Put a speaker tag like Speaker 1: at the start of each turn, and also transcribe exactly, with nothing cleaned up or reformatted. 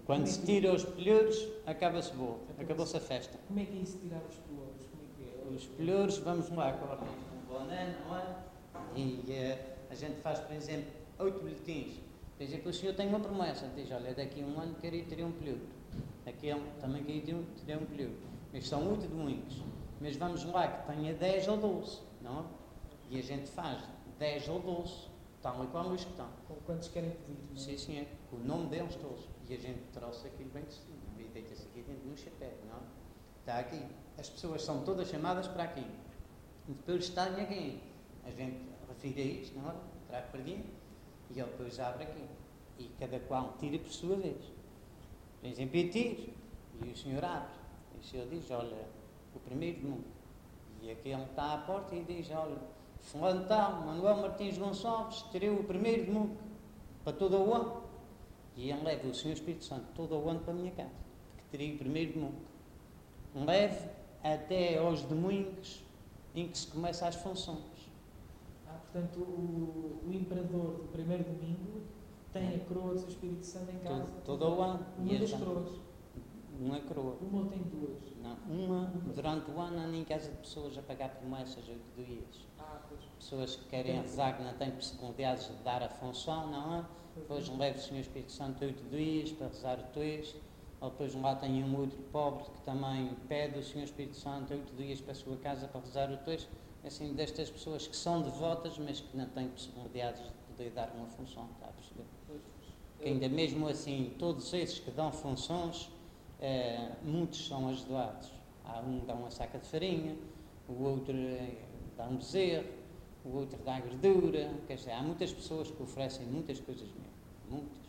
Speaker 1: Quando se tira os pelhouros, acaba-se o bolo, acabou-se a festa.
Speaker 2: Como é que é isso, tirar os pelhouros? Como é que é?
Speaker 1: Os pelhouros, vamos lá, cortam um banana, não é? E uh, a gente faz, por exemplo, oito bilhetins. Por exemplo, o senhor tem uma promessa, diz, olha, daqui a um ano quero ir ter um período. Daqui a um, também quero ir ter um, ter um período. Mas são oito domingos. Mas vamos lá que tenha dez ou doze, não é? E a gente faz dez ou doze, tal e qual os que estão.
Speaker 2: Com quantos querem pedir, não é?
Speaker 1: Sim, sim, com o nome deles todos. E a gente trouxe aquilo bem de cima. E deita-se aqui dentro no chapéu, não é? Está aqui. As pessoas são todas chamadas para aqui. E depois está aqui. A gente refira isto, não é? Traz para dentro. E ele depois abre aqui. E cada qual tira por sua vez. Por exemplo, eu tiro. E o senhor abre. E o senhor diz, olha, o primeiro mundo. E aquele está à porta e diz, olha, fulano tal, Manuel Martins Gonçalves, tirei o primeiro mundo para todo o ano. E ele leva o Senhor Espírito Santo todo o ano para a minha casa. Porque tirei o primeiro mundo. Leve até aos domingos em que se começa as funções.
Speaker 2: Ah, portanto, o, o imperador do primeiro domingo tem a coroa do seu Espírito Santo em casa.
Speaker 1: Todo, todo o ano.
Speaker 2: Uma das coroas.
Speaker 1: Uma coroa.
Speaker 2: Uma ou tem duas?
Speaker 1: Não, uma durante o ano anda em casa de pessoas a pagar promessas oito dias.
Speaker 2: Ah, pois.
Speaker 1: Pessoas que querem rezar, que não têm possibilidades de dar a função, não é? Depois leva o Senhor Espírito Santo oito dias para rezar o texto. Ou depois lá tem um outro pobre que também pede o Senhor Espírito Santo oito dias para a sua casa para rezar o texto. Assim, destas pessoas que são devotas, mas que não têm possibilidades de poder dar uma função, está a perceber? Que ainda mesmo assim, todos esses que dão funções, eh, muitos são ajudados. Há um que dá uma saca de farinha, o outro eh, dá um bezerro, o outro dá gordura. Quer dizer, há muitas pessoas que oferecem muitas coisas mesmo. Muitas.